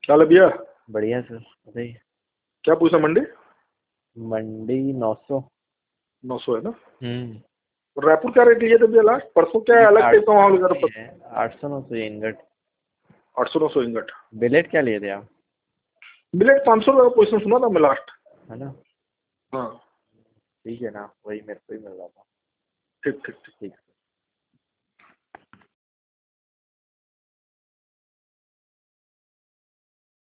क्या हाल है भैया? बढ़िया सर। बताइए। क्या पूछा मंडी? मंडी 900। 900 है ना? हम्म। और रायपुर क्या रेट लिए थे भैया लास्ट? परसों क्या ये अलग आठ टाइप का सौ माहौल नौ कर सौ ही रहा? है। 800 900 इंगट। 800 900 इंगट। बिलेट क्या लिए थे आप? मिलेट 500 रुपये का पोजिशन सुना था मैं लास्ट। है ना। हाँ। ठीक है ना, वही मेरे को ही मिल रहा था। ठीक ठीक।